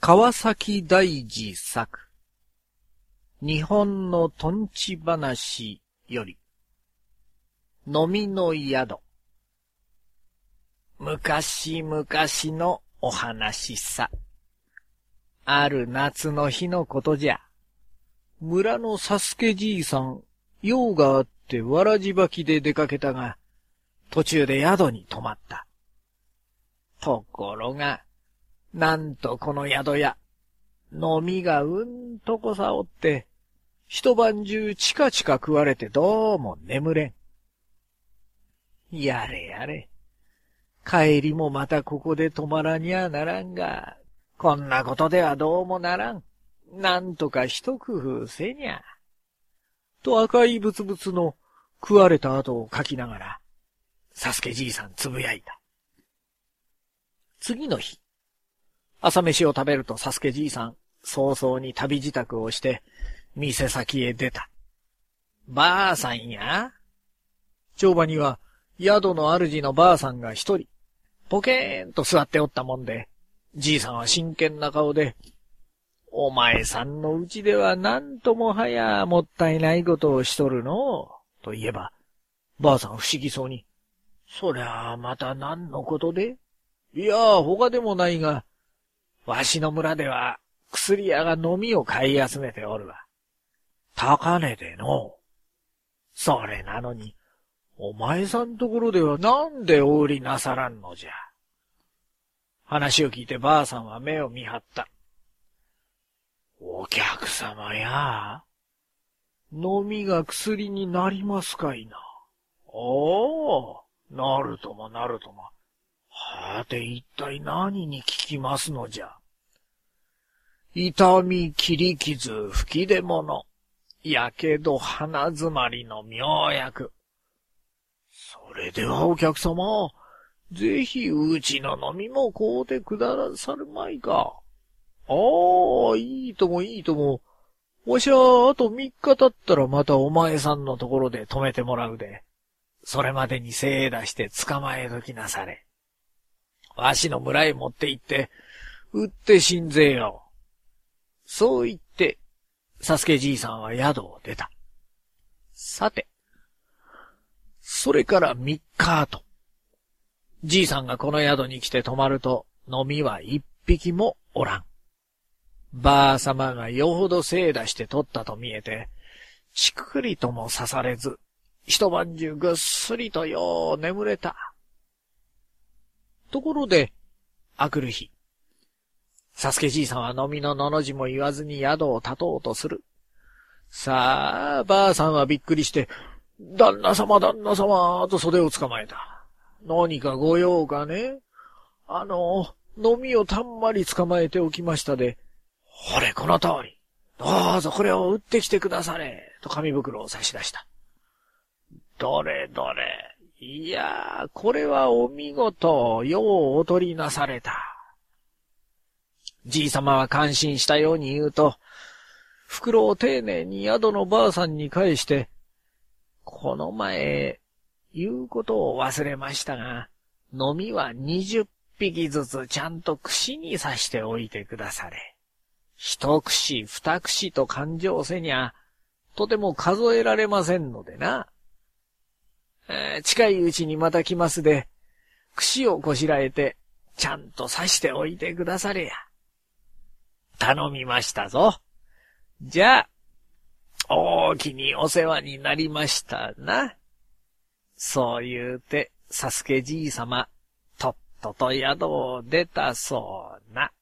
川崎大師作日本のとんち話より飲みの宿。昔々のお話さ。ある夏の日のことじゃ。村のサスケじいさん、用があってわらじばきで出かけたが、途中で宿に泊まった。ところが、なんとこの宿屋、飲みがうんとこさおって、一晩中チカチカ食われてどうも眠れん。やれやれ。帰りもまたここで泊まらにゃならんが、こんなことではどうもならん。なんとか一工夫せにゃ。と赤いブツブツの食われた後をかきながら、サスケじいさんつぶやいた。次の日、朝飯を食べるとサスケじいさん、早々に旅支度をして、店先へ出た。ばあさんや。帳場には、宿の主のばあさんが一人、ポケーンと座っておったもんで、じいさんは真剣な顔で、お前さんのうちではなんともはやもったいないことをしとるのう、と言えば、ばあさん不思議そうに、そりゃあまた何のことで？いやあ他でもないが、わしの村では薬屋が飲みを買い集めておるわ。高値での。それなのに、お前さんところではなんでお売りなさらんのじゃ。話を聞いてばあさんは目を見張った。お客様や。飲みが薬になりますかいな。おお、なるともなるとも。はて一体何に効きますのじゃ。痛み、切り傷、吹き出物、やけど、鼻詰まりの妙薬。それではお客様、ぜひうちの飲みも買うてくださるまいか。ああ、いいともいいとも。わしはあと3日経ったらまたお前さんのところで泊めてもらうで。それまでに精出して捕まえときなされ。わしの村へ持って行って、売ってしんぜよ。そう言って、サスケじいさんは宿を出た。さて、それから3日後、じいさんがこの宿に来て泊まると、飲みは1匹もおらん。ばあさまがよほど精出して取ったと見えて、ちくりとも刺されず、一晩中ぐっすりとよう眠れた。ところで、あくる日、サスケじいさんは飲みののの字も言わずに宿を立とうとする。さあ、ばあさんはびっくりして、旦那様、と袖を捕まえた。何かご用かね？飲みをたんまり捕まえておきましたで、ほれ、この通り。どうぞこれを売ってきてくだされ。と紙袋を差し出した。どれどれ。いやー、これはお見事。ようお取りなされた。じいさまは感心したように言うと、袋を丁寧に宿のばあさんに返して、この前、言うことを忘れましたが、飲みは20匹ずつちゃんと串に刺しておいてくだされ。一串二串と勘定せにゃ、とても数えられませんのでな。近いうちにまた来ますで、串をこしらえて、ちゃんと刺しておいてくだされや。頼みましたぞ。じゃあ、大きにお世話になりましたな。そう言うて、サスケじいさま、とっとと宿を出たそうな。